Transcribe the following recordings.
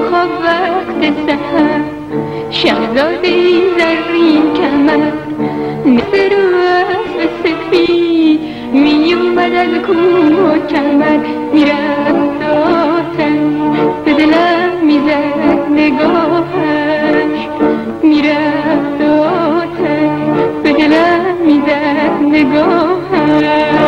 خواب وقت سحر، شهزاده زرین کمر مثل رو اسب سفید می اومد از کوه و کمر، میرفت آتش به دلم میزد نگاهش، میرفت آتش به دلم میزد نگاهش.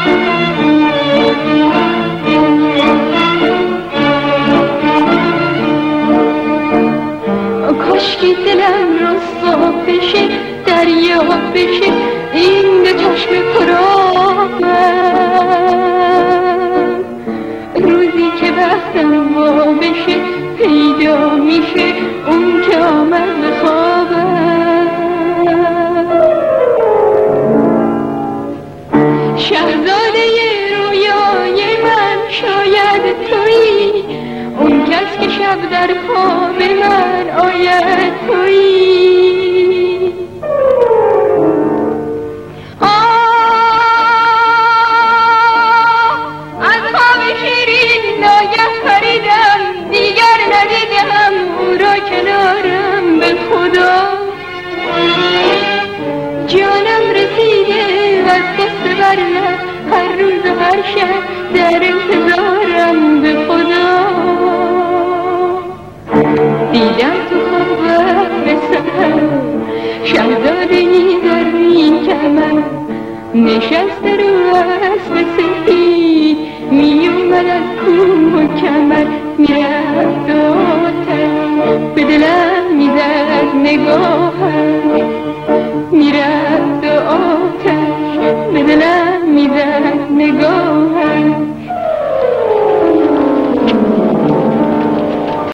کاشکی دلم رسوا بشه، دریا بشه این دو چشم پرآبم، روزی که بختم وا بشه پیدا میشه اون که آمد به خوابم. شهزاده رویای من شاید تویی، اون کس که شب در خواب من آید تویی. از خواب شیرین ناگه پریدم، دیگر ندیدم او را کنارم به خدا. جانم رسیده از قصه برلب، هر روز و هر شب در انتظارم به خدا. دیدم تو خواب وقت سحر، شهزاده‌ای زرین کمر نشسته رو اسب سفید می اومد از کوه و کمر، میرفت آتش به دلم میزد نگاهش، میرفت آتش به دلم میزد نگاهش.